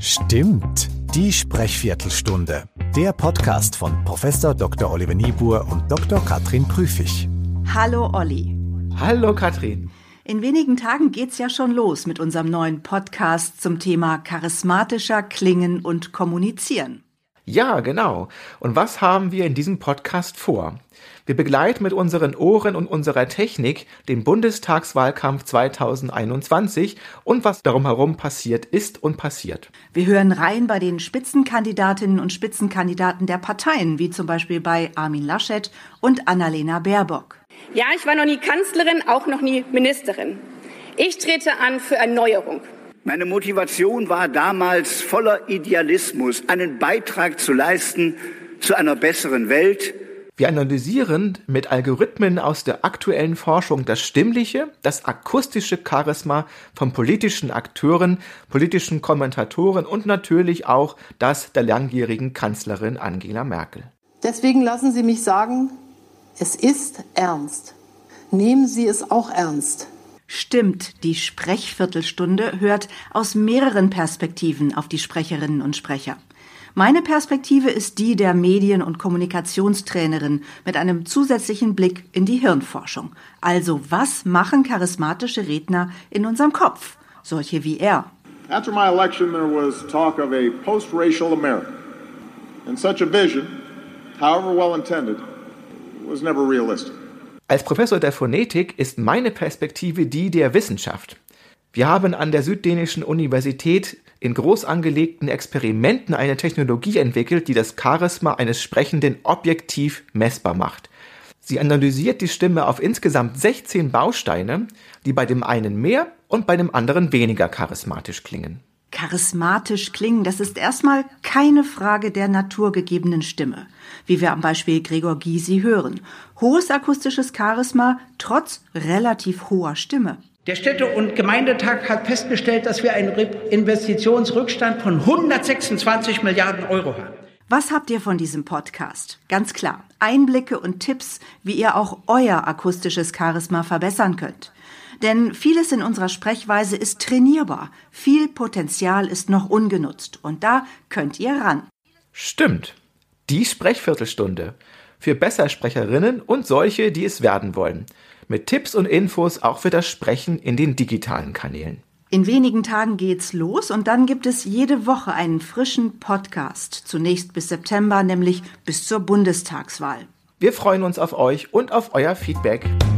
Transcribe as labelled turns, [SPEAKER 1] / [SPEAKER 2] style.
[SPEAKER 1] Stimmt, die Sprechviertelstunde. Der Podcast von Prof. Dr. Oliver Niebuhr und Dr. Katrin Prüfig.
[SPEAKER 2] Hallo Olli.
[SPEAKER 3] Hallo Katrin.
[SPEAKER 2] In wenigen Tagen geht's ja schon los mit unserem neuen Podcast zum Thema charismatischer Klingen und Kommunizieren.
[SPEAKER 3] Ja, genau. Und was haben wir in diesem Podcast vor? Wir begleiten mit unseren Ohren und unserer Technik den Bundestagswahlkampf 2021 und was darum herum passiert ist und passiert.
[SPEAKER 2] Wir hören rein bei den Spitzenkandidatinnen und Spitzenkandidaten der Parteien, wie zum Beispiel bei Armin Laschet und Annalena Baerbock.
[SPEAKER 4] Ja, ich war noch nie Kanzlerin, auch noch nie Ministerin. Ich trete an für Erneuerung.
[SPEAKER 5] Meine Motivation war damals voller Idealismus, einen Beitrag zu leisten zu einer besseren Welt.
[SPEAKER 3] Wir analysieren mit Algorithmen aus der aktuellen Forschung das stimmliche, das akustische Charisma von politischen Akteuren, politischen Kommentatoren und natürlich auch das der langjährigen Kanzlerin Angela Merkel.
[SPEAKER 6] Deswegen lassen Sie mich sagen, es ist ernst. Nehmen Sie es auch ernst.
[SPEAKER 2] Stimmt, die Sprechviertelstunde hört aus mehreren Perspektiven auf die Sprecherinnen und Sprecher. Meine Perspektive ist die der Medien- und Kommunikationstrainerin mit einem zusätzlichen Blick in die Hirnforschung. Also, was machen charismatische Redner in unserem Kopf? Solche wie er.
[SPEAKER 7] After my election, there was talk of a post-racial America. And such a vision, however well intended, was never realistic.
[SPEAKER 3] Als Professor der Phonetik ist meine Perspektive die der Wissenschaft. Wir haben an der Süddänischen Universität in groß angelegten Experimenten eine Technologie entwickelt, die das Charisma eines Sprechenden objektiv messbar macht. Sie analysiert die Stimme auf insgesamt 16 Bausteine, die bei dem einen mehr und bei dem anderen weniger charismatisch klingen.
[SPEAKER 2] Charismatisch klingen, das ist erstmal keine Frage der naturgegebenen Stimme, wie wir am Beispiel Gregor Gysi hören. Hohes akustisches Charisma trotz relativ hoher Stimme.
[SPEAKER 8] Der Städte- und Gemeindetag hat festgestellt, dass wir einen Investitionsrückstand von 126 Milliarden Euro haben.
[SPEAKER 2] Was habt ihr von diesem Podcast? Ganz klar, Einblicke und Tipps, wie ihr auch euer akustisches Charisma verbessern könnt. Denn vieles in unserer Sprechweise ist trainierbar. Viel Potenzial ist noch ungenutzt. Und da könnt ihr ran.
[SPEAKER 3] Stimmt. Die Sprechviertelstunde. Für Bessersprecherinnen und solche, die es werden wollen. Mit Tipps und Infos auch für das Sprechen in den digitalen Kanälen.
[SPEAKER 2] In wenigen Tagen geht's los und dann gibt es jede Woche einen frischen Podcast. Zunächst bis September, nämlich bis zur Bundestagswahl.
[SPEAKER 3] Wir freuen uns auf euch und auf euer Feedback.